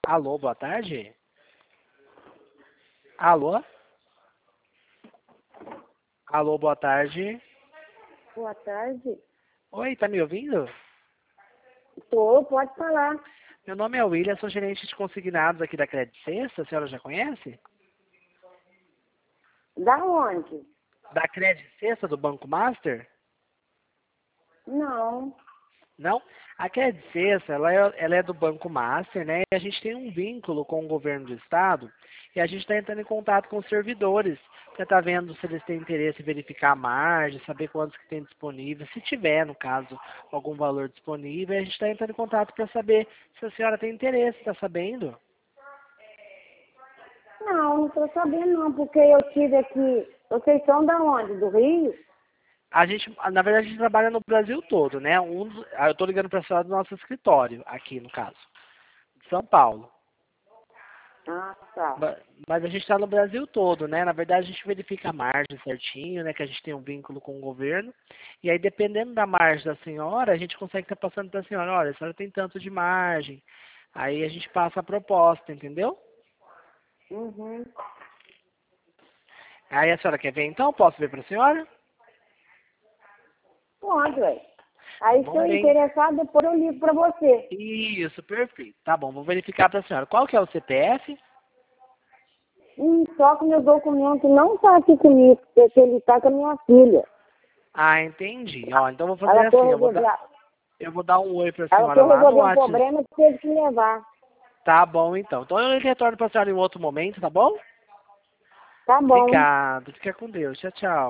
Alô, boa tarde? Alô? Alô, boa tarde. Boa tarde. Oi, tá me ouvindo? Pode falar. Meu nome é William, sou gerente de consignados aqui da Credit Sexta, a senhora já conhece? Da onde? Da Credit Sexta, do Banco Master? Não. Não? A Credit Sexta, ela é do Banco Master, né? E a gente tem um vínculo com o governo do estado e a gente está entrando em contato com os servidores para estar vendo se eles têm interesse em verificar a margem, saber quantos que tem disponível, se tiver, no caso, algum valor disponível. A gente está entrando em contato para saber se a senhora tem interesse, está sabendo? Não estou sabendo não, porque eu tive aqui. Vocês são da onde? Do Rio? A gente, na verdade, a gente trabalha no Brasil todo, né? Eu estou ligando para a senhora do nosso escritório, aqui no caso, de São Paulo. Ah, tá. Ma- Mas a gente está no Brasil todo, né? Na verdade, a gente verifica a margem certinho, né? Que a gente tem um vínculo com o governo. E aí, dependendo da margem da senhora, a gente consegue estar passando para a senhora, olha, a senhora tem tanto de margem. Aí a gente passa a proposta, entendeu? Uhum. Aí a senhora quer ver então? Posso ver para a senhora? Pode, ué. Então Aí, se vamos eu ver. interessar, depois eu ligo para você. Isso, perfeito. Tá bom, vou verificar para a senhora. Qual que é o CPF? Só que meu documento não está aqui comigo, porque ele está com a minha filha. Ah, entendi. Ó, então eu vou fazer Ela foi assim, resolver, eu vou dar um oi para a ela senhora foi lá no resolver um WhatsApp. problema e teve que levar. Tá bom, então. Então eu retorno para a senhora em outro momento, tá bom? Tá bom. Obrigado. Fica com Deus. Tchau, tchau.